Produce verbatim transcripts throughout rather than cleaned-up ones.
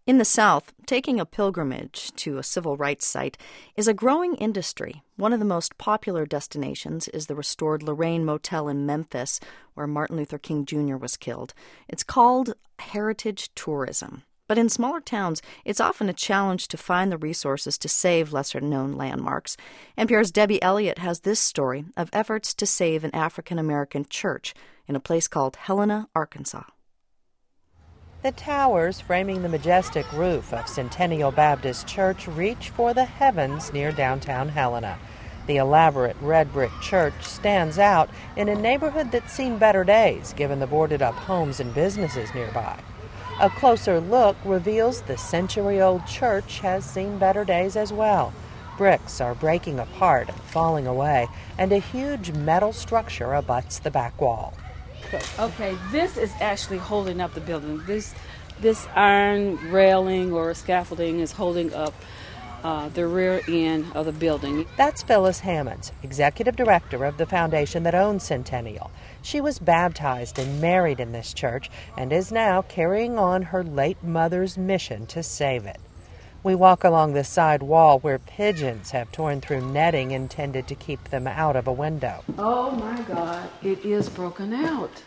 In the South, taking a pilgrimage to a civil rights site is a growing industry. One of the most popular destinations is the restored Lorraine Motel in Memphis, where Martin Luther King Junior was killed. It's called heritage tourism. But in smaller towns, it's often a challenge to find the resources to save lesser-known landmarks. N P R's Debbie Elliott has this story of efforts to save an African-American church in a place called Helena, Arkansas. The towers framing the majestic roof of Centennial Baptist Church reach for the heavens near downtown Helena. The elaborate red brick church stands out in a neighborhood that's seen better days, given the boarded-up homes and businesses nearby. A closer look reveals the century-old church has seen better days as well. Bricks are breaking apart and falling away, and a huge metal structure abuts the back wall. Okay, this is actually holding up the building. This this iron railing or scaffolding is holding up uh, the rear end of the building. That's Phyllis Hammonds, executive director of the foundation that owns Centennial. She was baptized and married in this church and is now carrying on her late mother's mission to save it. We walk along the side wall where pigeons have torn through netting intended to keep them out of a window. Oh my God, it is broken out.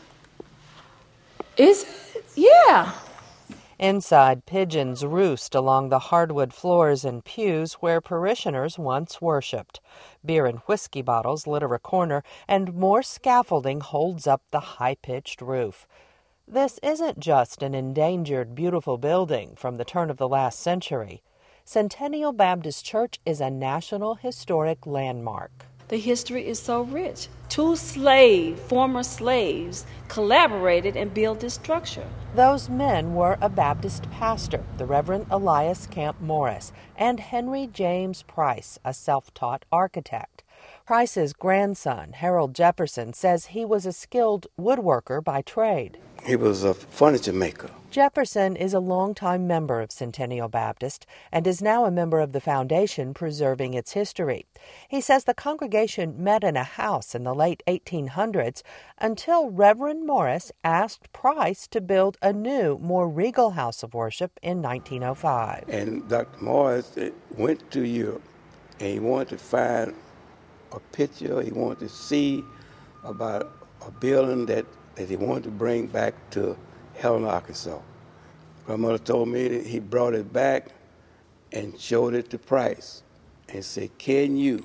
Is it? Yeah. Inside, pigeons roost along the hardwood floors and pews where parishioners once worshipped. Beer and whiskey bottles litter a corner, and more scaffolding holds up the high-pitched roof. This isn't just an endangered, beautiful building from the turn of the last century. Centennial Baptist Church is a National Historic Landmark. The history is so rich. Two slave, former slaves collaborated and built this structure. Those men were a Baptist pastor, the Reverend Elias Camp Morris, and Henry James Price, a self-taught architect. Price's grandson, Harold Jefferson, says he was a skilled woodworker by trade. He was a furniture maker. Jefferson is a longtime member of Centennial Baptist and is now a member of the foundation preserving its history. He says the congregation met in a house in the late eighteen hundreds until Reverend Morris asked Price to build a new, more regal house of worship in nineteen oh five. And Doctor Morris went to Europe, and he wanted to find a picture, he wanted to see about a building that, that he wanted to bring back to Helena, Arkansas. My mother told me that he brought it back and showed it to Price and said, "Can you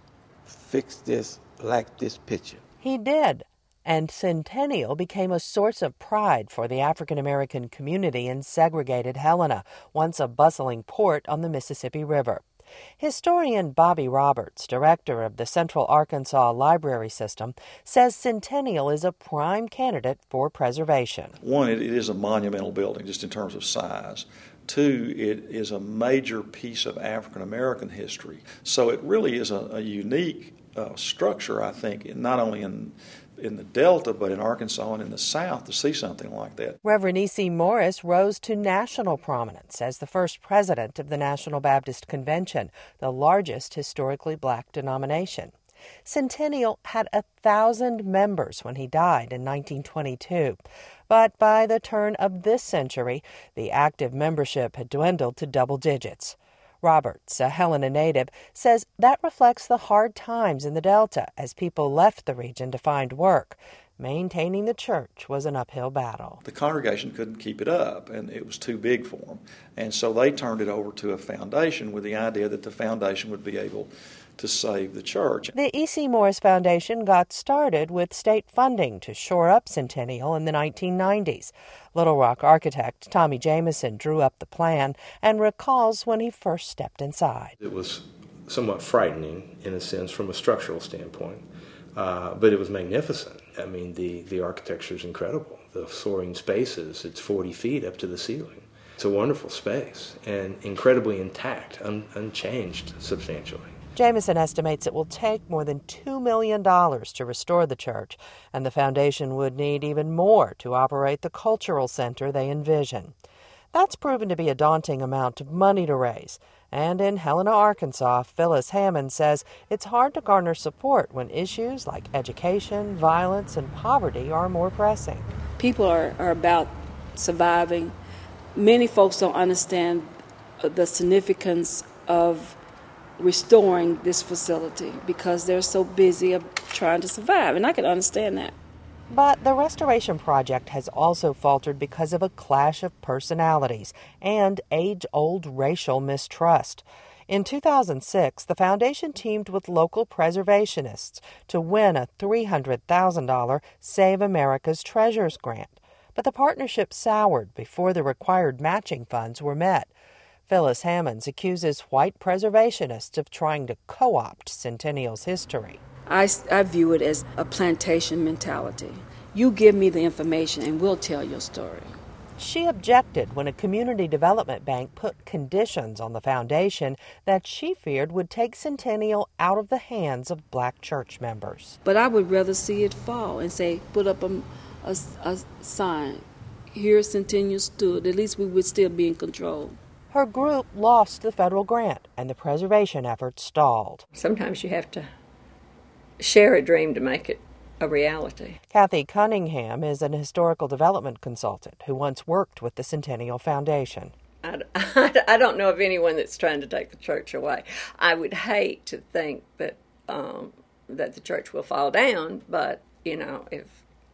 fix this like this picture?" He did, and Centennial became a source of pride for the African-American community in segregated Helena, once a bustling port on the Mississippi River. Historian Bobby Roberts, director of the Central Arkansas Library System, says Centennial is a prime candidate for preservation. One, it, it is a monumental building just in terms of size. Two, it is a major piece of African American history. So it really is a, a unique uh, structure, I think, not only in in the Delta, but in Arkansas and in the South to see something like that. Reverend E C Morris rose to national prominence as the first president of the National Baptist Convention, the largest historically black denomination. Centennial had a thousand members when he died in nineteen twenty-two, but by the turn of this century, the active membership had dwindled to double digits. Roberts, a Helena native, says that reflects the hard times in the Delta as people left the region to find work. Maintaining the church was an uphill battle. The congregation couldn't keep it up, and it was too big for them. And so they turned it over to a foundation with the idea that the foundation would be able to save the church. The E C Morris Foundation got started with state funding to shore up Centennial in the nineteen nineties. Little Rock architect Tommy Jameson drew up the plan and recalls when he first stepped inside. It was somewhat frightening in a sense from a structural standpoint, uh, but it was magnificent. I mean, the, the architecture is incredible. The soaring spaces, it's forty feet up to the ceiling. It's a wonderful space and incredibly intact, un, unchanged substantially. Jameson estimates it will take more than two million dollars to restore the church, and the foundation would need even more to operate the cultural center they envision. That's proven to be a daunting amount of money to raise, and in Helena, Arkansas, Phyllis Hammond says it's hard to garner support when issues like education, violence, and poverty are more pressing. People are, are about surviving, many folks don't understand the significance of restoring this facility because they're so busy of trying to survive, and I can understand that. But the restoration project has also faltered because of a clash of personalities and age-old racial mistrust. In two thousand six, the foundation teamed with local preservationists to win a three hundred thousand dollars Save America's Treasures grant. But the partnership soured before the required matching funds were met. Phyllis Hammonds accuses white preservationists of trying to co-opt Centennial's history. I, I view it as a plantation mentality. You give me the information and we'll tell your story. She objected when a community development bank put conditions on the foundation that she feared would take Centennial out of the hands of black church members. But I would rather see it fall and say, put up a, a, a sign, here Centennial stood. At least we would still be in control. Her group lost the federal grant and the preservation effort stalled. Sometimes you have to share a dream to make it a reality. Kathy Cunningham is an historical development consultant who once worked with the Centennial Foundation. I, I, I don't know of anyone that's trying to take the church away. I would hate to think that um, that the church will fall down, but, you know, if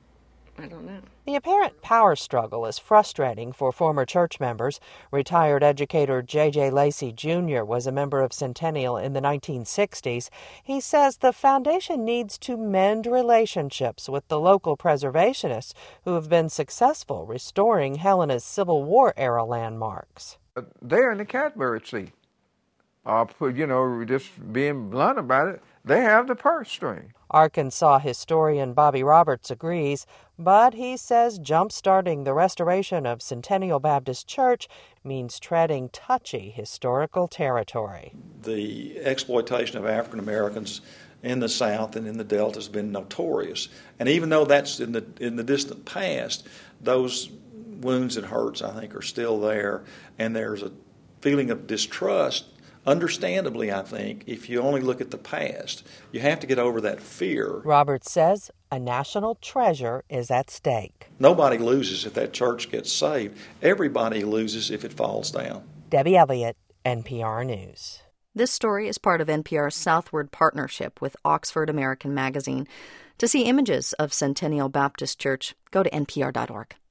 I don't know. The apparent power struggle is frustrating for former church members. Retired educator J J Lacey Junior was a member of Centennial in the nineteen sixties. He says the foundation needs to mend relationships with the local preservationists who have been successful restoring Helena's Civil War-era landmarks. They're in the catbird seat. Uh, you know, just being blunt about it, they have the purse string. Arkansas historian Bobby Roberts agrees, but he says jump-starting the restoration of Centennial Baptist Church means treading touchy historical territory. The exploitation of African Americans in the South and in the Delta has been notorious. And even though that's in the in the distant past, those wounds and hurts, I think, are still there. And there's a feeling of distrust, understandably, I think, if you only look at the past. You have to get over that fear. Roberts says a national treasure is at stake. Nobody loses if that church gets saved. Everybody loses if it falls down. Debbie Elliott, N P R News. This story is part of N P R's Southward partnership with Oxford American Magazine. To see images of Centennial Baptist Church, go to N P R dot org.